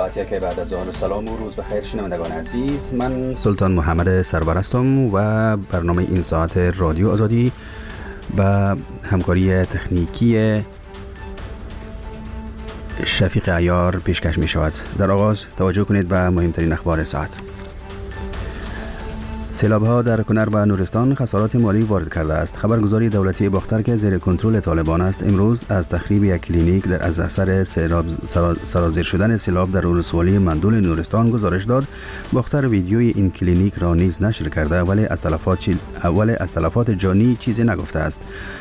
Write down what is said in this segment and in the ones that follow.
ساعتی که بعد از ظهر سلام و روز بخیر شنوندگان عزیز. من سلطان محمد سرور هستم و برنامه این ساعت رادیو آزادی با همکاری تکنیکی شفیق عیار پیشکش می شود. در آغاز توجه کنید به مهمترین اخبار ساعت. سیلاب‌ها در کنر و نورستان خسارات مالی وارد کرده است. خبرگزاری دولتی باختر که زیر کنترل طالبان است امروز از تخریب یک کلینیک در از اثر سرازیر شدن سیلاب در ولسوالی مندول نورستان گزارش داد. باختر ویدیوی این کلینیک را نیز نشر کرده ولی از تلفات جانی چیزی نگفته است.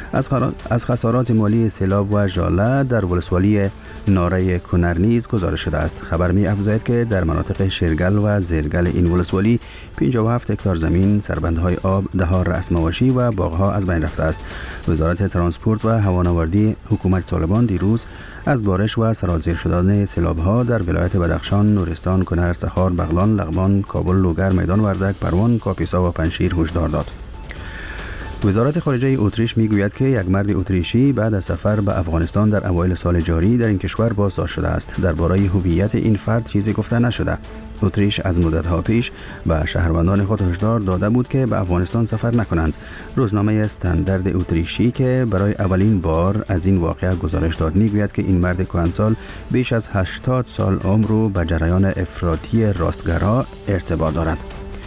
از خسارات مالی سیلاب و ژاله در ولسوالی ناره کنر نیز گزارش شده است. خبر می افزاید که در مناطق شیرگل و زیرگل این ولسوالی 57 هکتار زمین، سربندهای آب، ده‌ها رأس‌مواشی و باغ‌ها از بین رفته است. وزارت ترانسپورت و هوانوردی حکومت طالبان دیروز از بارش و سرازیر شدن سیلاب‌ها در ولایت بدخشان، نورستان، کنر، تخار، بغلان، لغمان، کابل، لوگر، میدان وردک، پروان، کاپیسا و پنجشیر هشدار داد. وزارت خارجه اتریش میگوید که یک مرد اتریشی بعد از سفر به افغانستان در اوایل سال جاری در این کشور بازداشت شده است. درباره هویت این فرد چیزی گفته نشده. اتریش از مدت‌ها پیش به شهروندان خود هشدار داده بود که به افغانستان سفر نکنند. روزنامه استاندارد اتریشی که برای اولین بار از این واقعه گزارش داد میگوید که این مرد کهنسال بیش از 80 سال عمر رو به جریان افراطی راستگرها ارتباط دارد.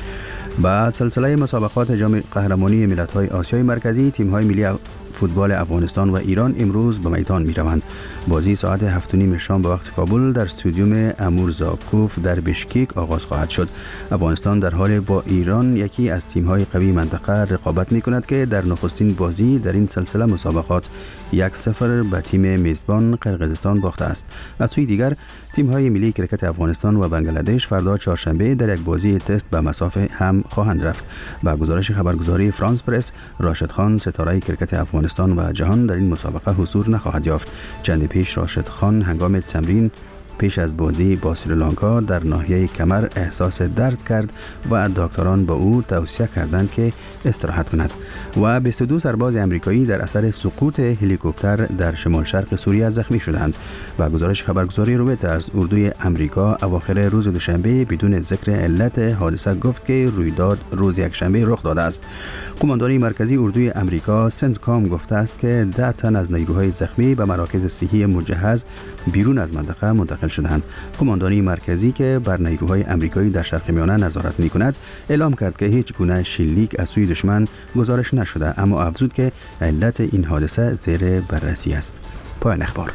با سلسله مسابقات جام قهرمانی ملت‌های آسیای مرکزی، تیم‌های ملی فوتبال افغانستان و ایران امروز به میدان می‌روند. بازی ساعت 7:30 شام به وقت کابل در استادیوم امورزاکوف در بشکیک آغاز خواهد شد. افغانستان در حال با ایران یکی از تیم‌های قوی منطقه رقابت می‌کند که در نخستین بازی در این سلسله مسابقات 1-0 به تیم میزبان قرقیزستان باخته است. از سوی دیگر تیم‌های ملی کرکت افغانستان و بنگلادش فردا چهارشنبه در یک بازی تست به مسافه هم خواهند رفت. با گزارش خبرگزاری فرانس پرس، راشد خان ستاره کرکت افغانستان و جهان در این مسابقه حضور نخواهد یافت. چند پیش راشد خان هنگام تمرین پیش از بازی با سریلانکا در ناحیه کمر احساس درد کرد و دکتران با او توصیه کردند که استراحت کند. و 22 سرباز امریکایی در اثر سقوط هلیکوپتر در شمال شرق سوریه زخمی شدند. و گزارش خبرگزاری رویترز، اردوی امریکا اواخر روز دوشنبه بدون ذکر علت حادثه گفت که رویداد روز یکشنبه رخ داده است. قماندانی مرکزی اردوی امریکا سنتکام گفته است که 10 تن از نیروهای زخمی به مراکز صحی مجهز بیرون از منطقه منتقل شدند. قماندانی مرکزی که بر نیروهای امریکایی در شرق میانه نظارت می‌کند اعلام کرد که هیچ گونه شلیک از سوی دشمن گزارش نشده، اما افزود که علت این حادثه زیر بررسی است. پایان اخبار.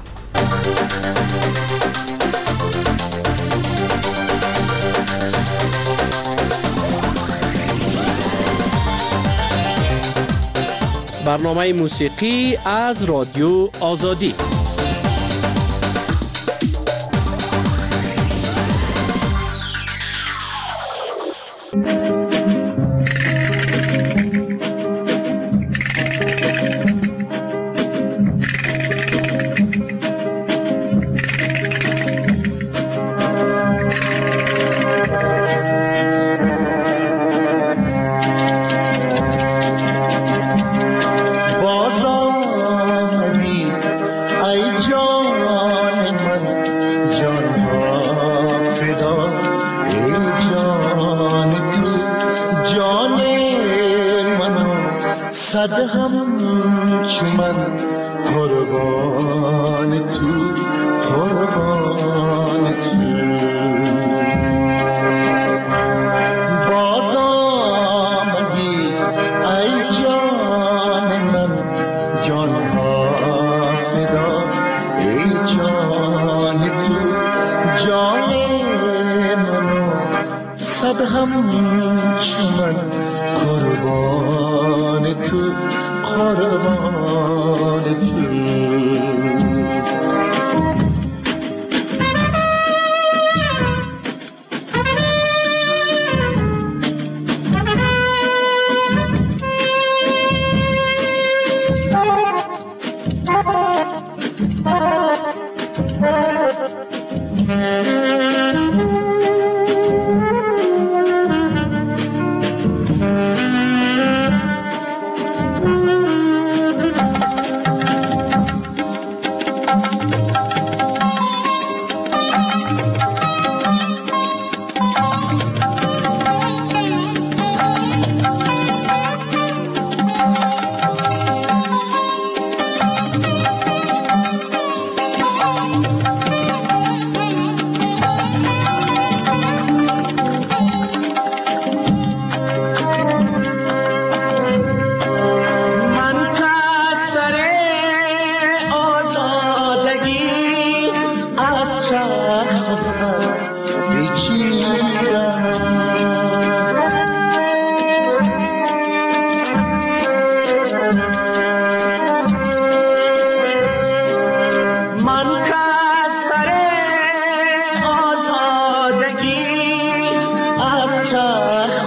برنامه موسیقی از رادیو آزادی.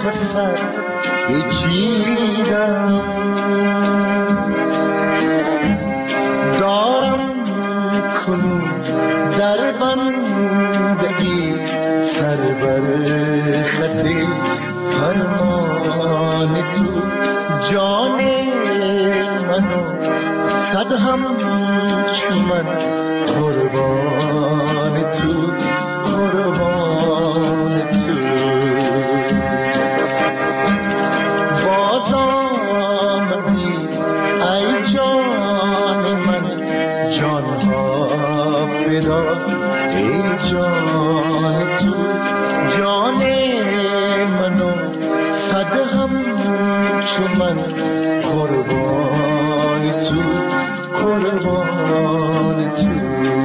سر بچیدم، دارم کنون در بندگی سر بر خط فرمان تو، جان منو صد همچو من قربان تو، قربان تو. باز آمدی ای جان من، جانها فدا ای جان تو، جان منو صد همچو من قربان تو، قربان تو.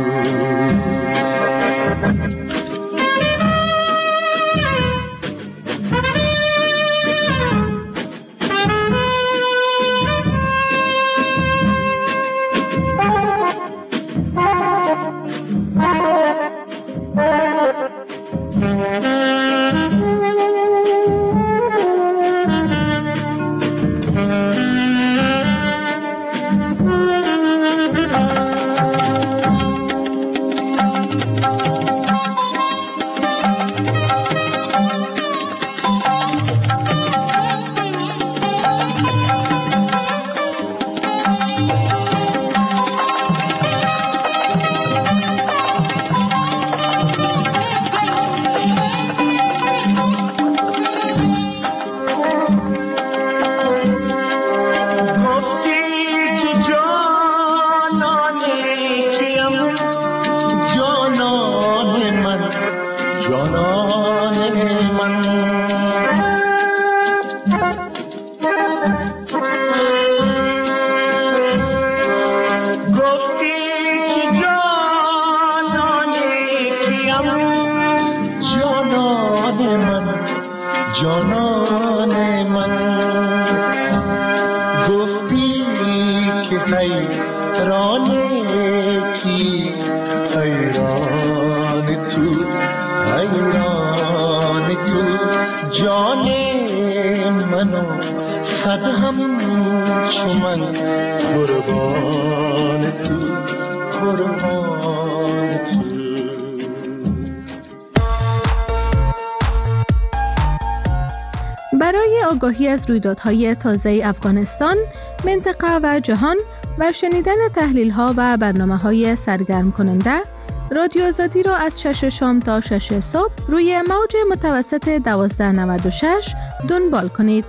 جانان من گفتی که حیران کی، حیران تو، حیران تو. جان منو صد همچو من قربان تو، قربان تو. برای آگاهی از رویدادهای تازه افغانستان، منطقه و جهان و شنیدن تحلیل‌ها و برنامه‌های سرگرم کننده، رادیو آزادی را از 6 شام تا 6 صبح روی موج متوسط 1296 دنبال کنید.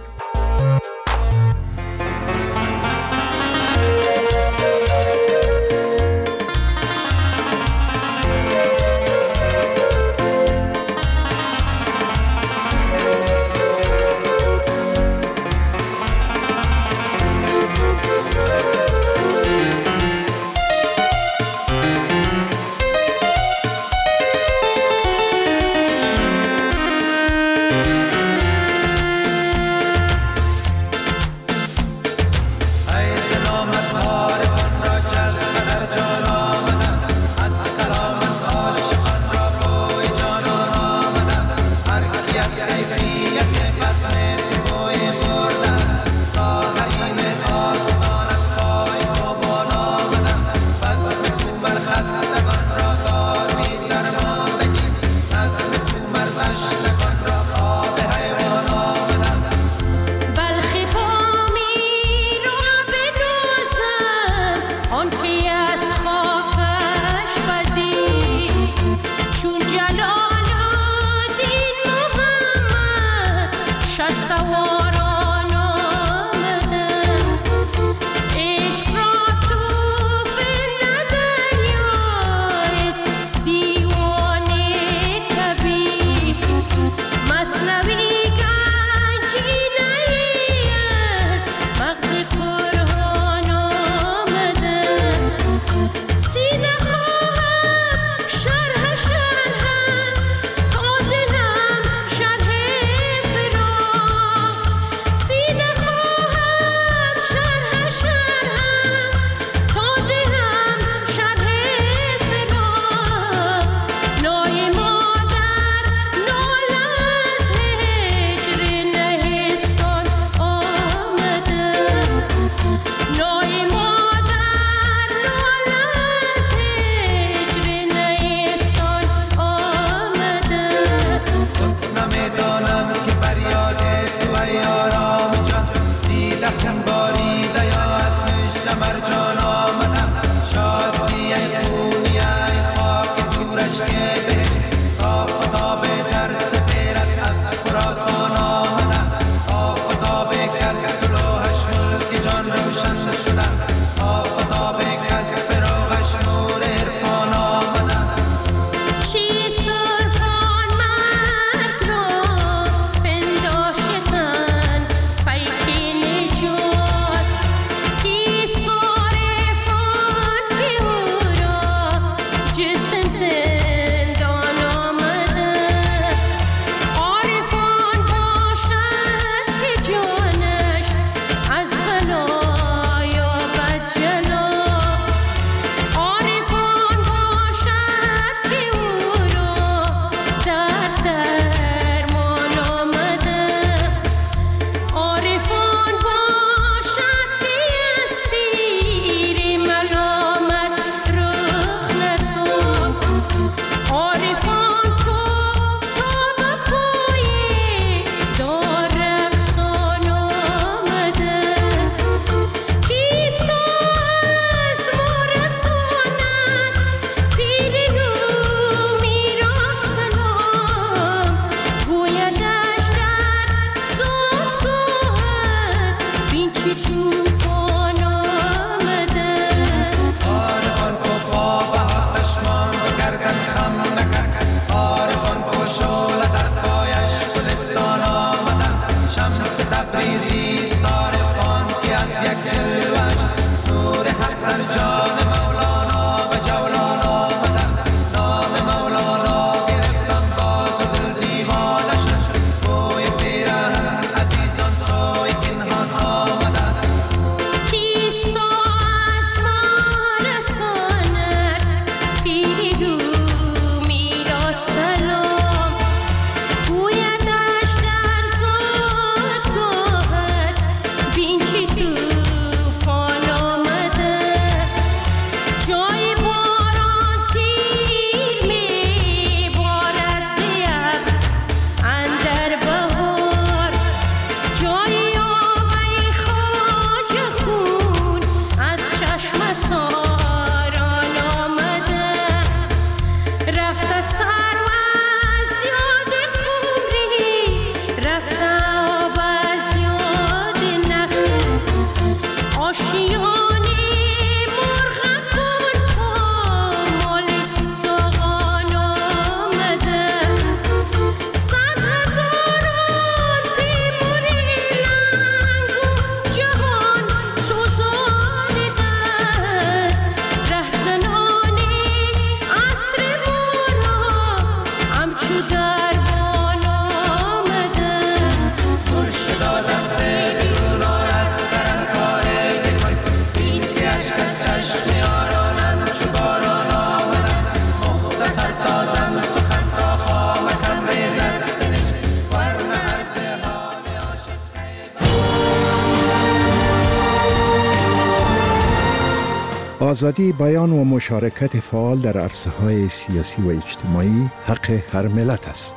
آزادی بیان و مشارکت فعال در عرصه‌های سیاسی و اجتماعی حق هر ملت است.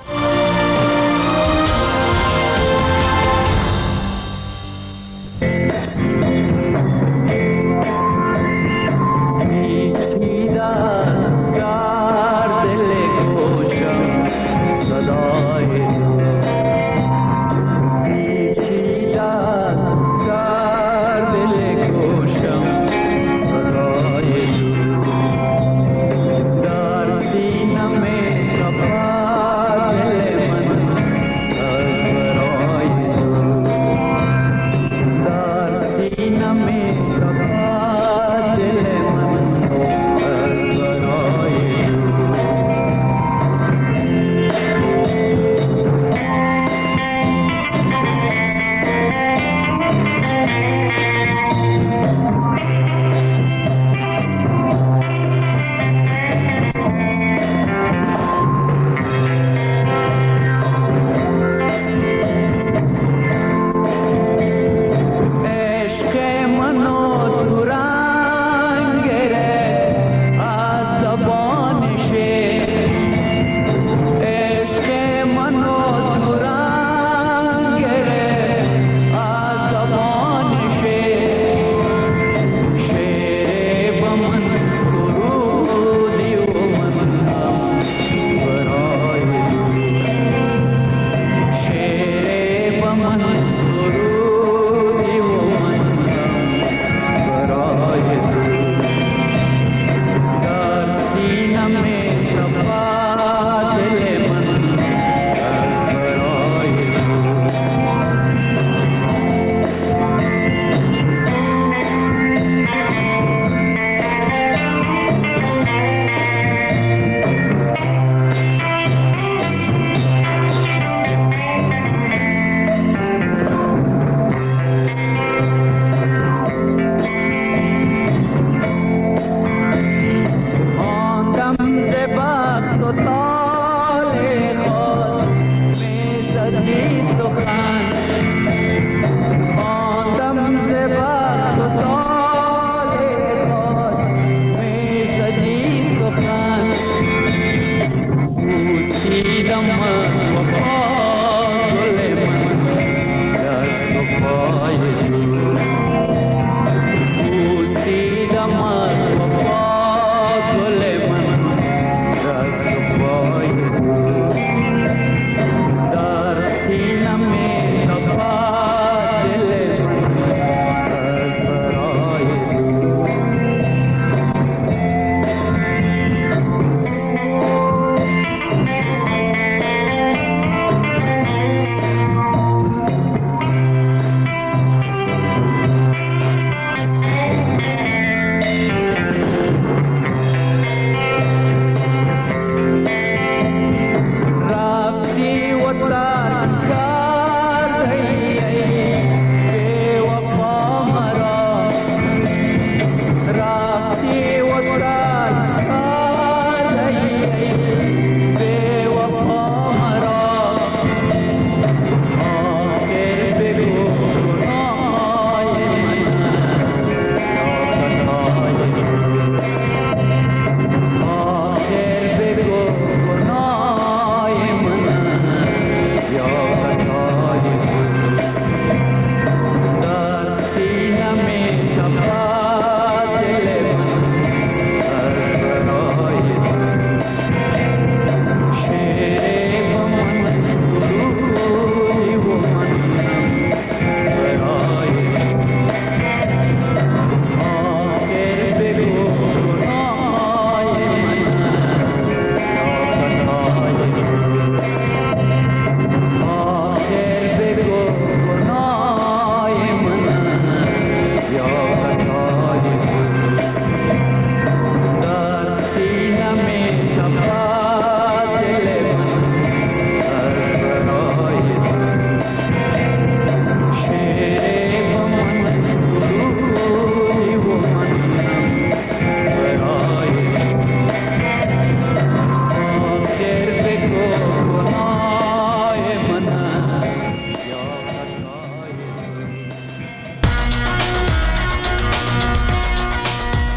در سینه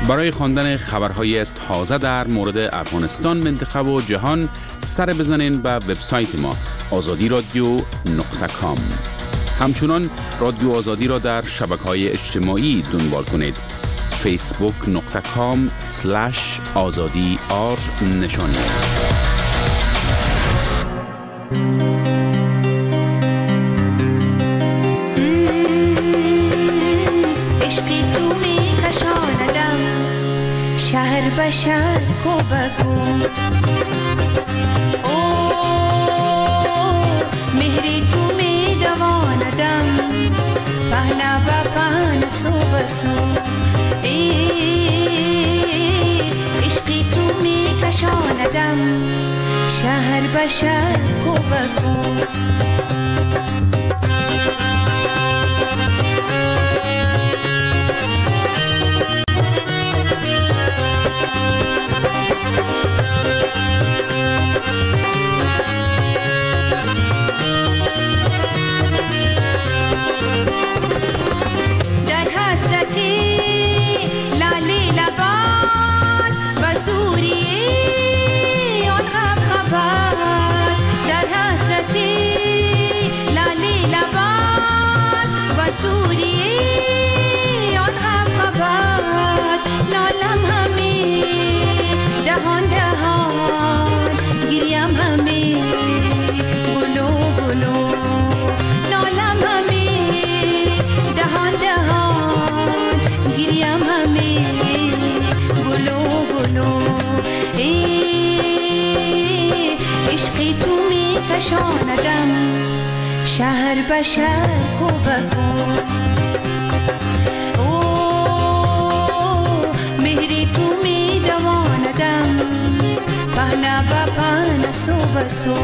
برای خواندن خبرهای تازه در مورد افغانستان، منطقه و جهان سر بزنین به وبسایت ما azadiradio.com. همچنان رادیو آزادی را در شبکه‌های اجتماعی دنبال کنید. facebook.com/azadi نشانی است. شهر به شهر کو بگو مهری تو می دواندم پهنا با پهنا سو بسو عشقی تو می کشاندم شهر به شهر کو بگو کشاندم شهر به شهر کو بگو مهری تو می دواندم پهنا با پهنا سو بسو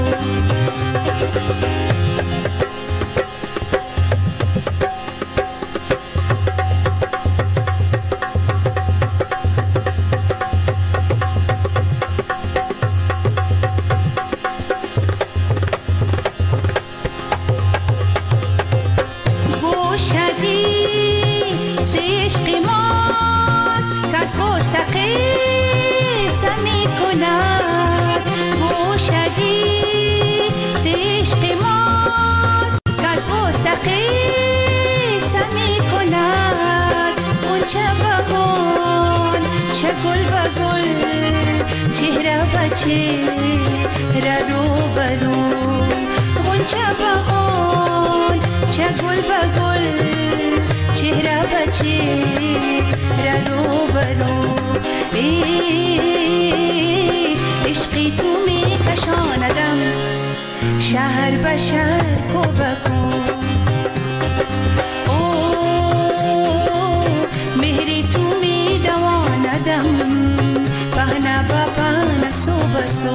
عشقی تو می کشاندم شهر به شهر کو بگو مهری تو می دواندم پهنا با پهنا سو بسو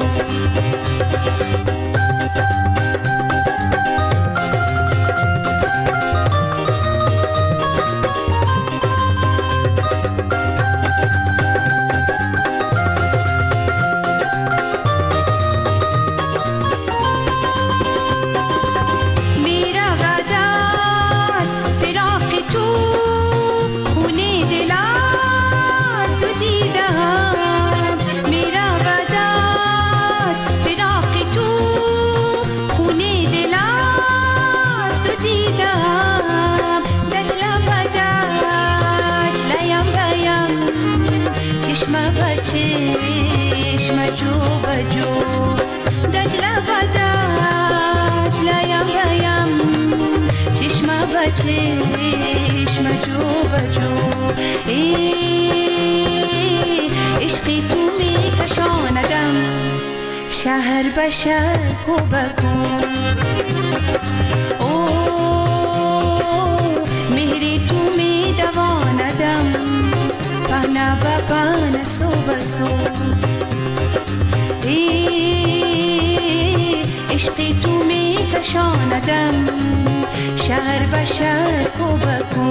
چشم جو بجو عشقی تو می کشاندم شهر به شهر کو بگو مهری تو می دواندم پهنا با پهنا سو بسو عشقی تو می کشاندم شهر به شهر کو بگو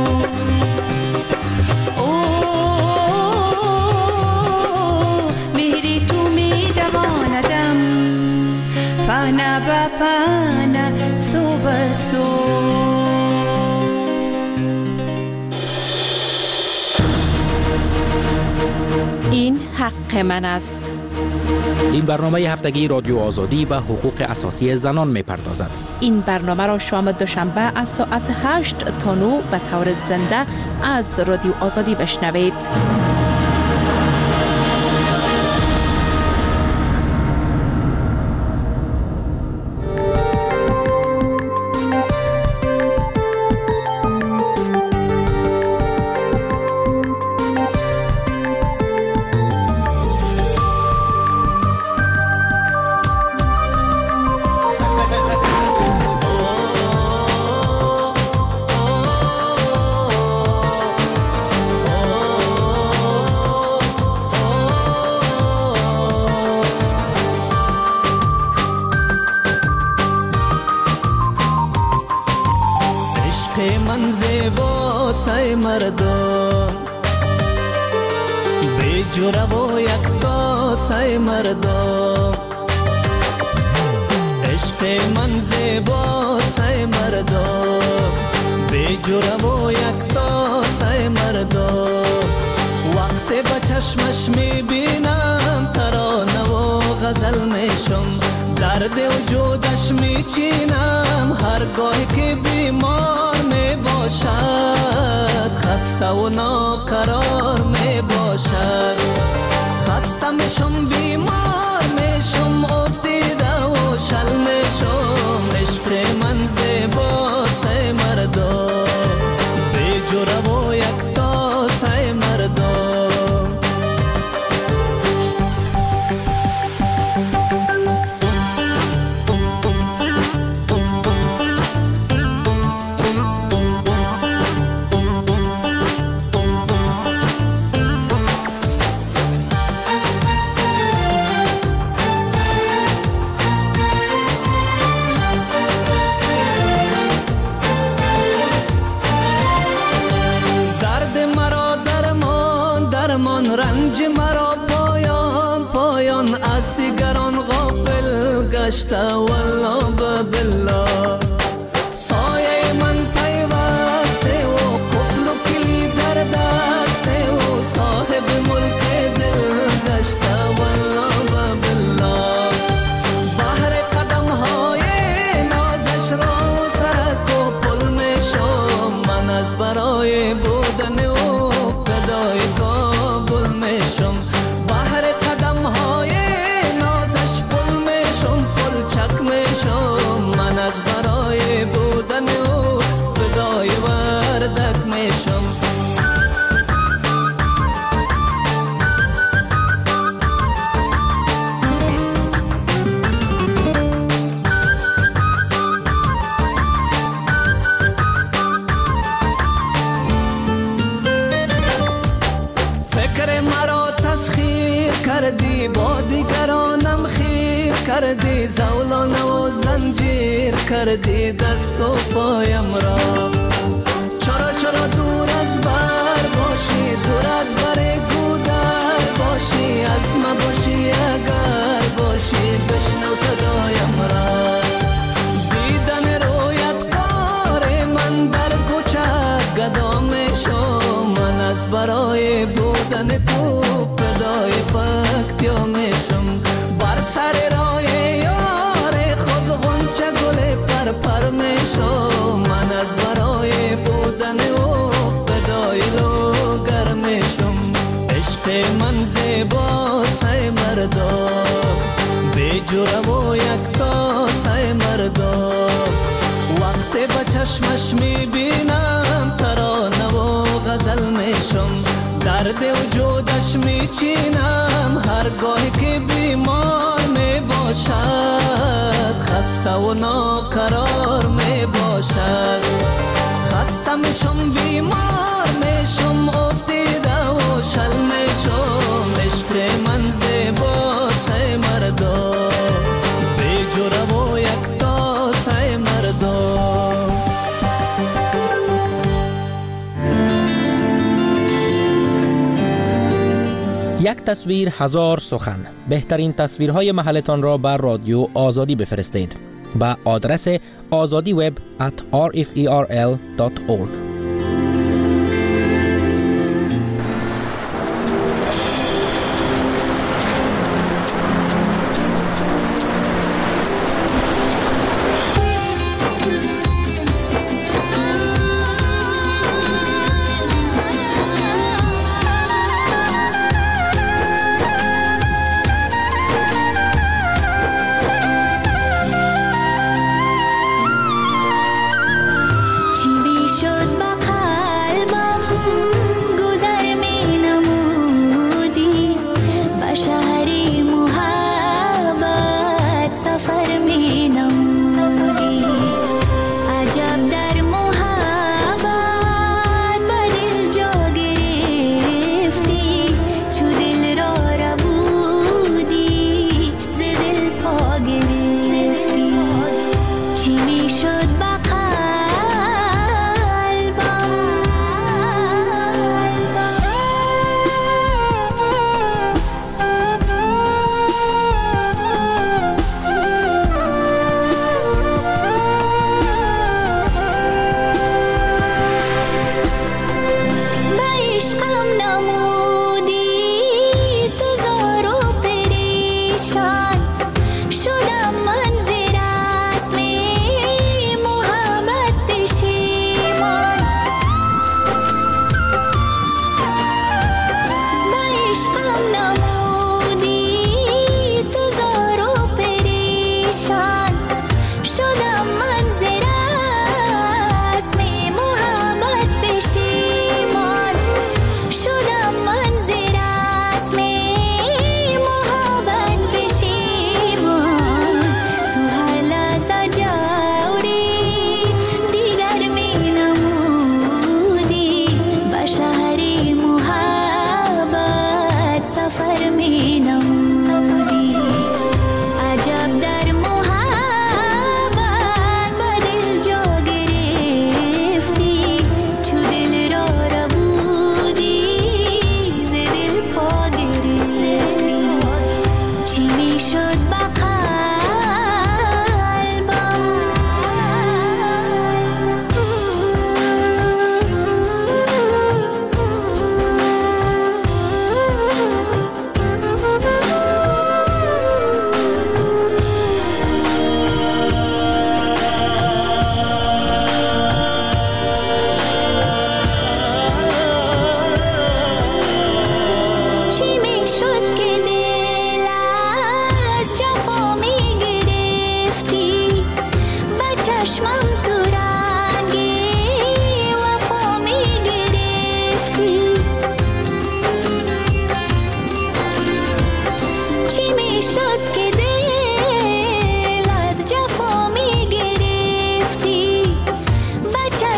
مهری تو می دواندم پهنا با پهنا سو بسو حق من است. این برنامه هفتگی رادیو آزادی به حقوق اساسی زنان می‌پردازد. این برنامه را شام دوشنبه از ساعت 8 تا 9 به طور زنده از رادیو آزادی بشنوید. من زیبا سای مردم بی جوره و یکتا سای مردم عشق من زیبا سای مردم بی جوره و یکتا سای مردم وقتی با چشمش میبینم ترانه و غزل میشم درد وجودش میچینم هرگاهی که بیمار می باشد خسته و ناقرار می باشد خسته میشم بیمار میشم افتیده و شل میشم عشق من زیبا سای مردم بی جوره و یکتا سای مردم رنج مرا پایان پایان از دیگران غافل گشته والله بالله سایه من پیوسته و قفل و کلید در دسته و صاحب ملک دل گشته والله بالله بحر قدم های نازش را سرک و پل میشم من از برای بودن و فدای کابل میشم بحر قدم های نازش پل میشم پل چک میشم من از برای بودن و فدای وردک میشم کردی با دیگرانم خیر کردی زولانه و زنجیر کردی دست و پایم را چرا دور از بر باشی دور از بر گودر باشی از ما باشی اگر باشی بشنو صدایم را دیدن رویت کار من در کوچه گدا میشم من از برای بودن تو فدای پکتیا میشم بر سر راه یار خود غنچه گل پر میشم من از برای بودن او فدای لوگر میشم عشق من زیبا سای مردم بی جوره و یکتا سای مردم وقتی با چشمش میبینم ترانه و غزل میشم درد وجودش میچینم هرگاهی که بیمار می باشد خسته و ناقرار می باشد خسته میشم بیمار میشم افتیده و شل میشم عشق من زیبا سای مردم بی جوره و یکتا سای مردم یک تصویر هزار سخن. بهترین تصویرهای محلتان را بر رادیو آزادی بفرستید به آدرس azadiweb@rferl.org.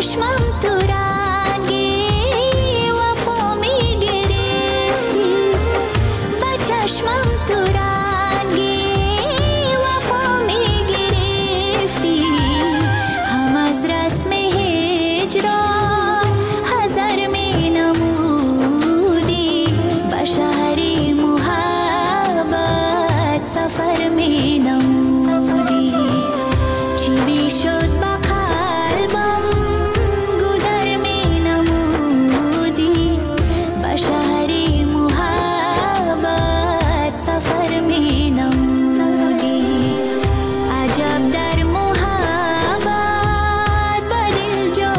چشمم تو رنگی وفا می گرفتی، با چشمم تو رنگی وفا می گرفتی، هم از رسم هجران حذر می نمودی، با شهر محبت سفر می نمودی، چی بی شد با قلبم گذر می نمودی، با شهر محبت سفر می نمودی، عجب در محبت با دل جا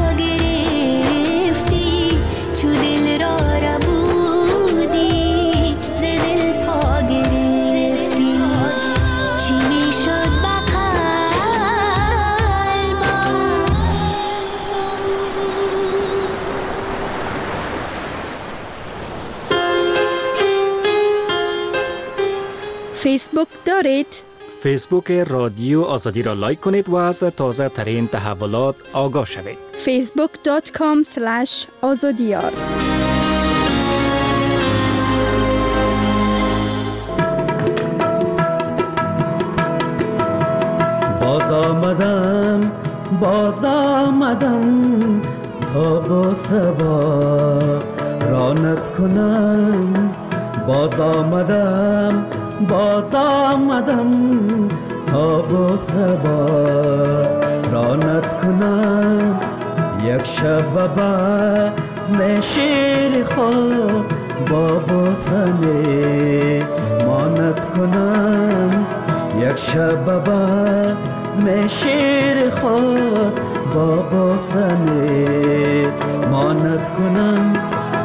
گرفتی، چو دل را ربودی ز دل پا گرفتی، چی می شد با قلبم. فیسبوک دارید؟ فیسبوک رادیو آزادی را لایک کنید و از تازه ترین تحولات آگاه شوید. facebook.com/azadiyar باز آمدم تا با سبا رانت کنم، باز آمدم تا با سبا رانت کنم، یک شب بزم شیر خود با بوسنه مانت کنم، یک شب بزم شیر خود با بوسنه مانت کنم.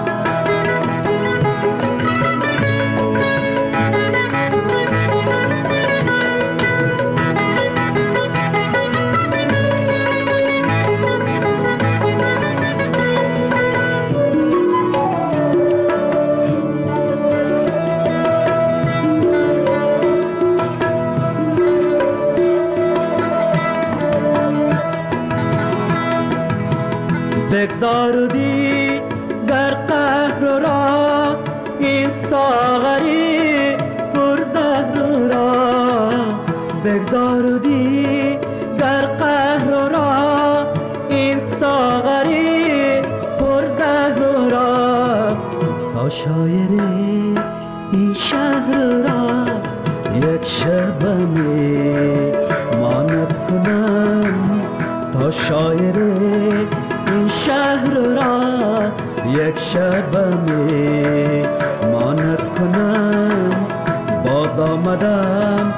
بگذاردی در قهر را این ساغری پرزهر را، بگذاردی در قهر را این ساغری پرزهر را، تا شاعر این شهر را یک شبمی مانت کنم، تا شاعر این شهر را یک شبمی مانت کنم، باز آمدم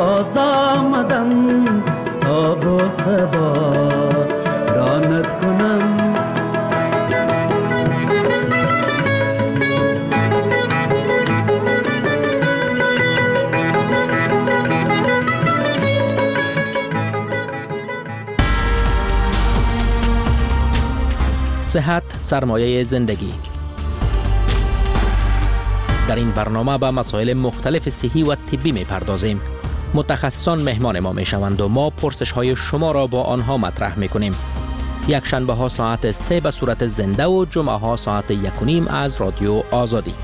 تا با سبا رانت کنم. صحت سرمایه زندگی. در این برنامه به مسائل مختلف صحی و طبی می‌پردازیم. متخصصان مهمان ما میشوند و ما پرسش‌های شما را با آنها مطرح می‌کنیم. یک شنبه ها ساعت 3 به صورت زنده و جمعه ها ساعت 1:30 از رادیو آزادی.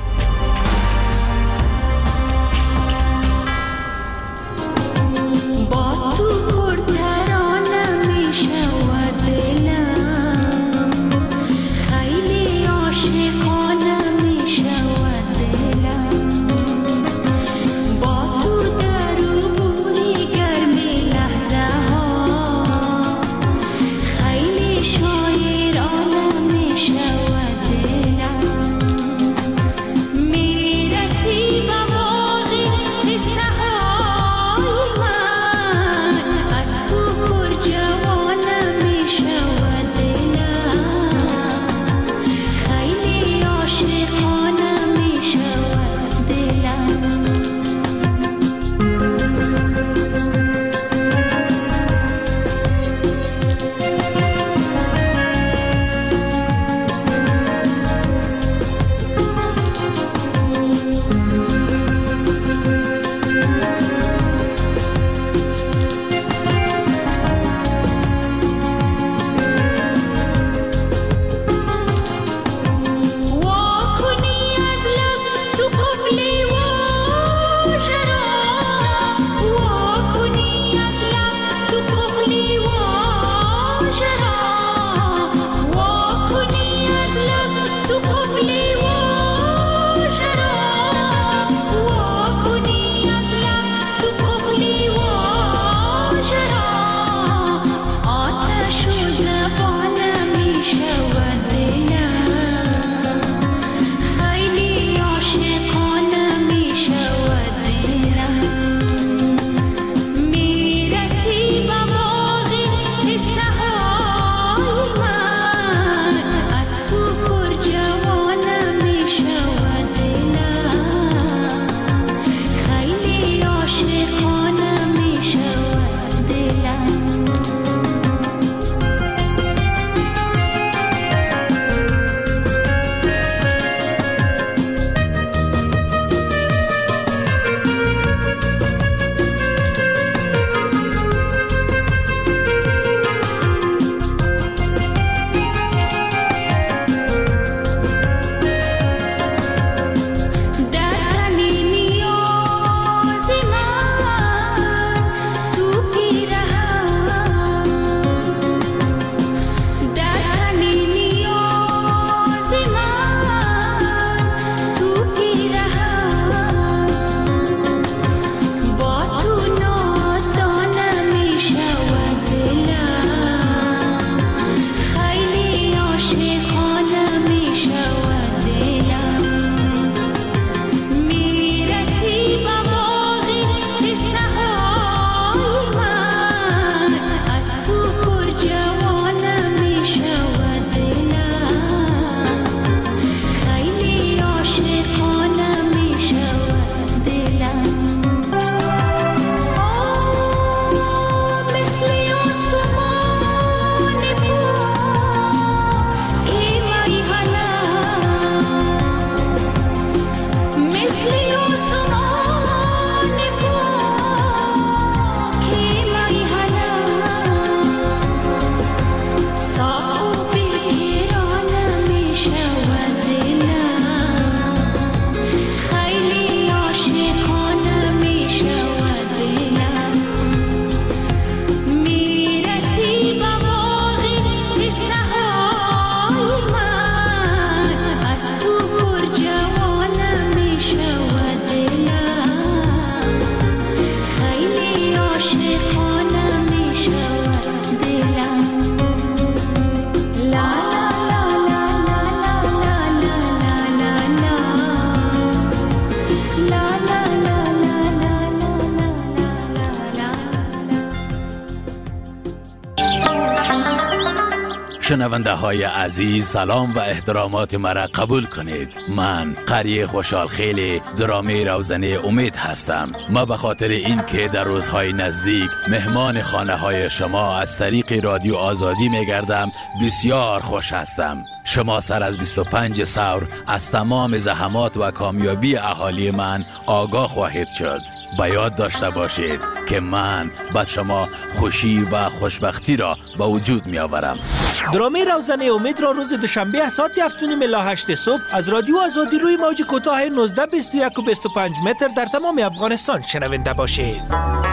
شنونده های عزیز، سلام و احترامات مرا قبول کنید. من قری خوشحال خیلی درامه روزنه امید هستم. ما به خاطر این که در روزهای نزدیک مهمان خانه های شما از طریق رادیو آزادی میگردم بسیار خوش هستم. شما سر از 25 ثور از تمام زحمات و کامیابی اهالی من آگاه خواهید شد. با یاد داشته باشید که من به شما خوشی و خوشبختی را به وجود می آورم. درامه روزنه امید را روز دوشنبه ساعت 7:30 الی 8 صبح از رادیو آزادی روی موج کوتاه 19، 21 و 25 متر در تمام افغانستان شنونده باشید.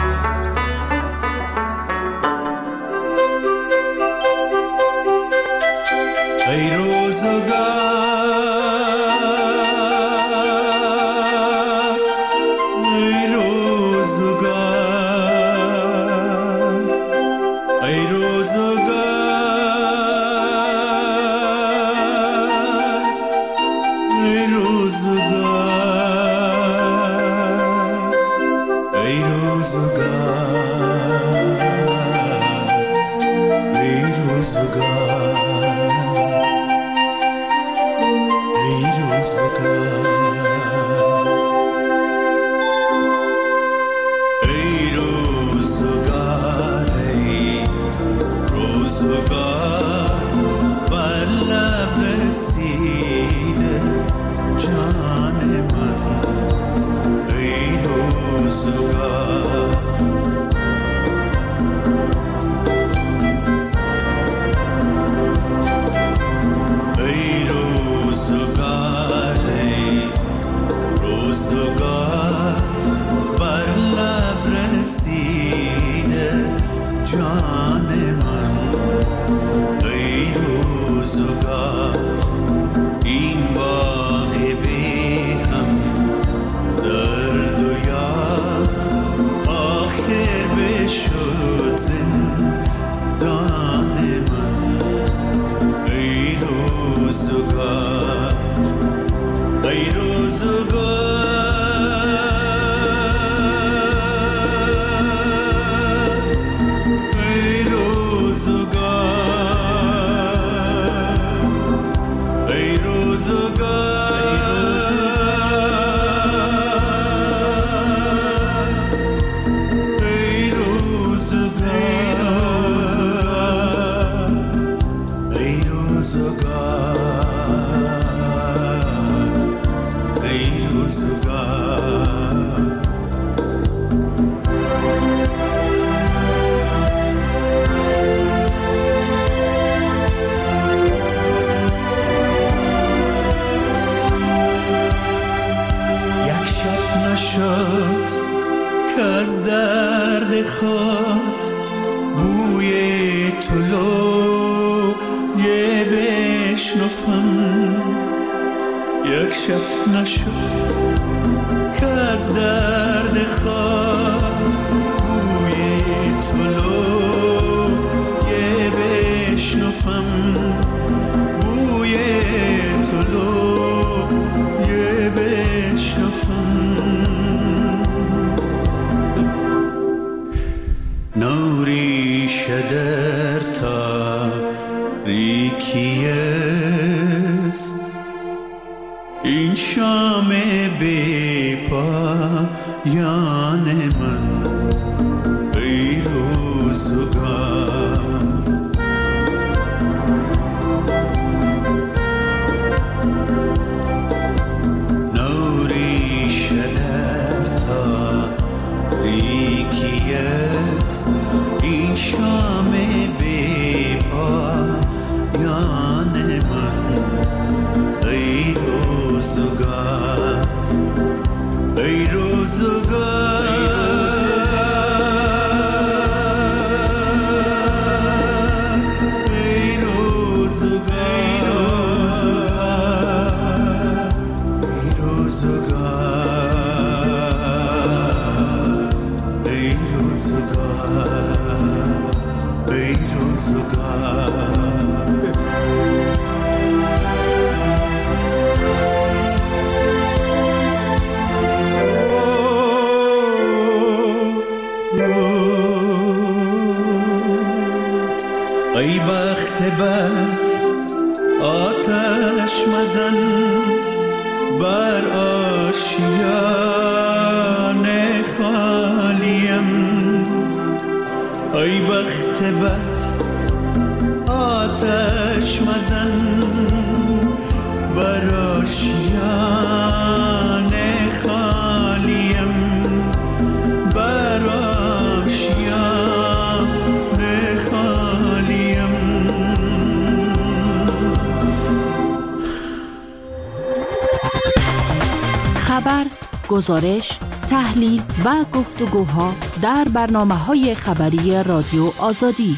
ای روزگار ای روزگار ای بخت بد آتش مزن بر آشیان خالیم. ای بخت بد آتش مزن بر آشیان خالیم. بر آشیان خالیم. خبر، گزارش، تحلیل و گفتگوها در برنامه‌های خبری رادیو آزادی.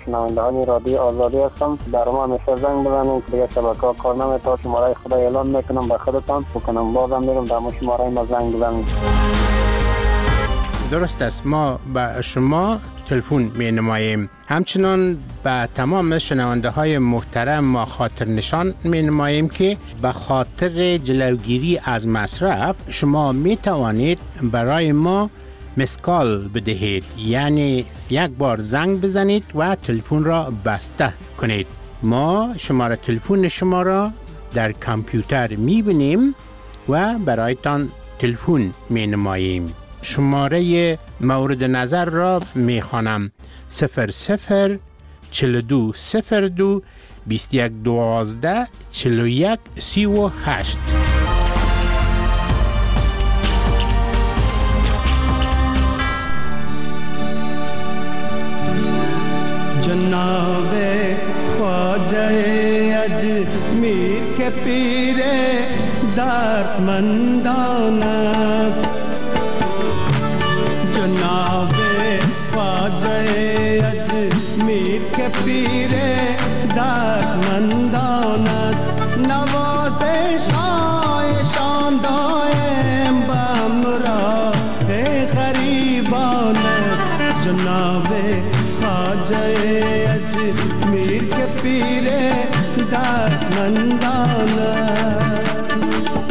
شنوندگان رادیو آزادی هستم. در ما همیشه زنگ بزنید که دیگه شبکه‌ها کار نمی‌کنه. شماره خدا اعلام میکنم به خودتان بکنم بازم میرم در شماره ما زنگ بزنید. درست است، ما به شما تلفن می نماییم. همچنان به تمام شنونده های محترم ما خاطر نشان می نماییم که به خاطر جلوگیری از مصرف شما می توانید برای ما مسکال بدهید، یعنی یک بار زنگ بزنید و تلفن را بسته کنید. ما شماره تلفن شما را در کامپیوتر می بینیم و برایتان تلفن می نماییم. شماره مورد نظر را می خوانم: 00 42 02 21 12 41 38. جناب خواجه اجمیر کے پیر دردمندان است. جناب خواجه اجمیر کے پیر دردمندان است. نوازش هایشان دائم به همراه غریبان است. جناب خواجه اجمیر کے پیر دردمندان است.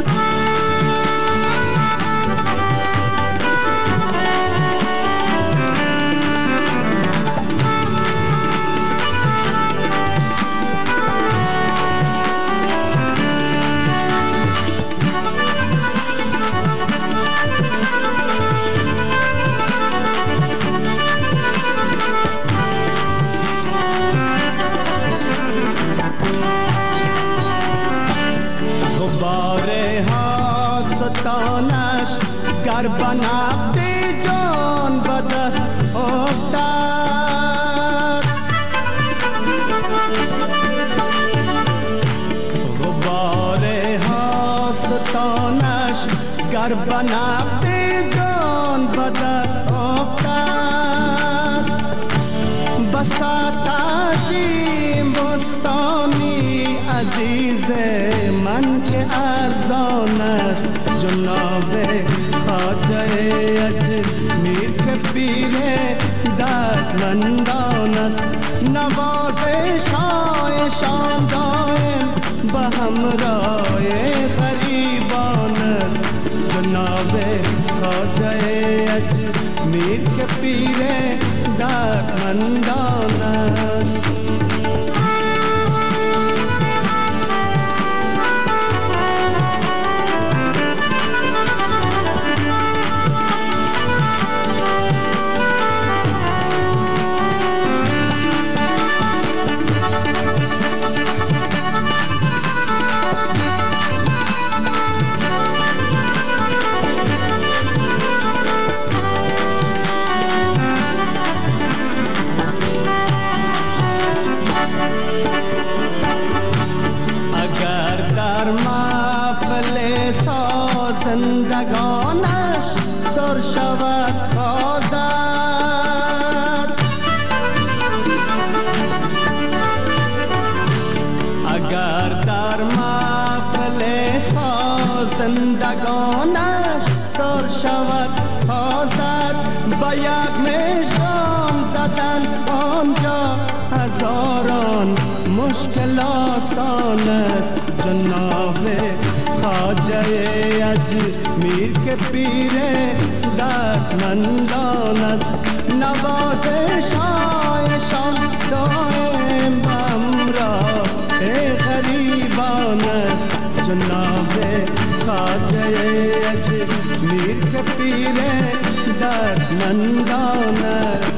گر بنقد جان به دست افتد، غبار حاستانش گر بنقد جان به دست افتد. بساط عظیم بستانی عزیز من که ارزان است. جناب خواجه اجمیر کے پیر دردمندان است. نوازش هایشان دائم به همراه غریبان است. جناب خواجه اجمیر کے پیر دردمندان است. زندگانش سر شود سازد. اگر در محفل زندگانش سر شود سازد، با یک مژگان زدن آنجا هزاران مشکل آسان است. جناب خواجه اجمیر کے پیر دردمندان است. نوازش هایشان دائم به همراه غریبان است. جناب خواجه اجمیر کے پیر دردمندان است.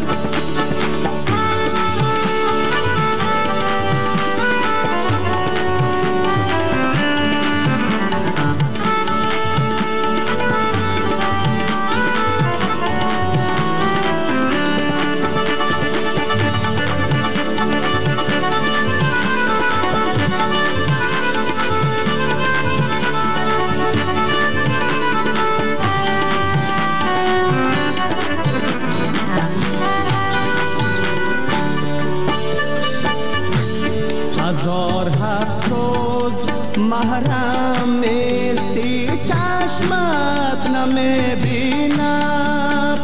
هزار افسوس محرم نیستی چشمت نمیبیند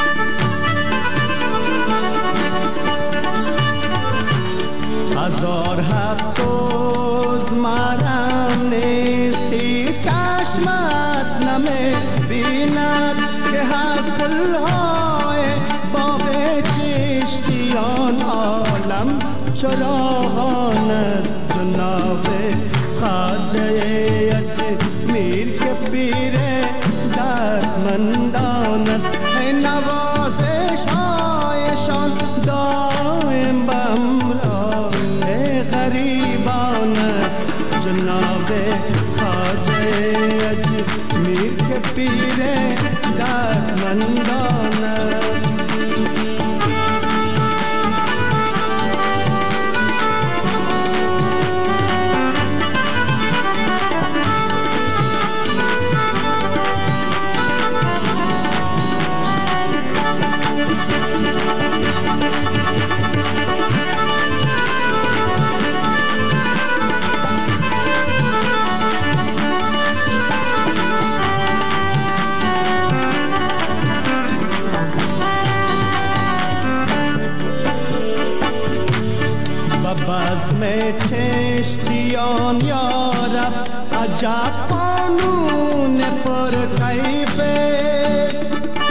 هزار افسوس محرم نیستی چشمت نمیبیند که هست گلهای باغ چشتیان عالم چراغان است جناب خواجه اجمیر که پیر دردمندان است نوازش هایشان دائم به امراه غریبان است جناب خواجه اجمیر که پیر دردمندان است بزم چشتیان یارب عجب قانون پر کیف است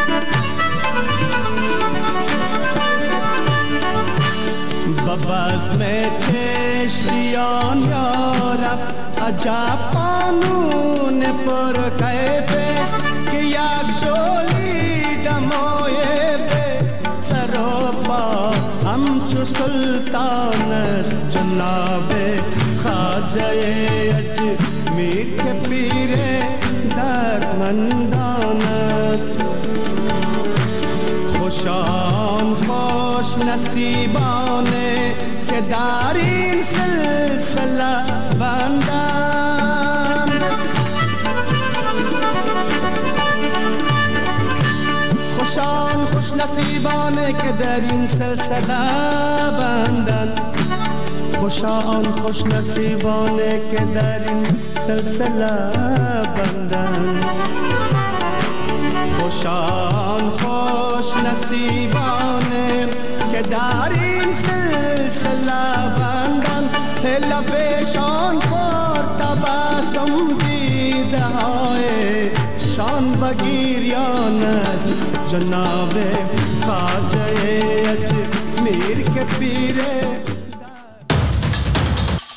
بزم چشتیان یارب عجب قانون پر کیف است که یک شولی دمای سر و پا همچو سلطان است جناب خواجه اجمیر که پیر دردمندان است خوشان خوش نصیبانه که در این سلسله بندند خوشان خوش نصیبانه که در این سلسله بندند خوشان خوش نصیبانه که در این سلسله بندند خوشان خوش نصیبانه که در این سلسله بندند لبشان پر تبسم دیده های شان بگیریان است جناب خواجه اجمیر که پیر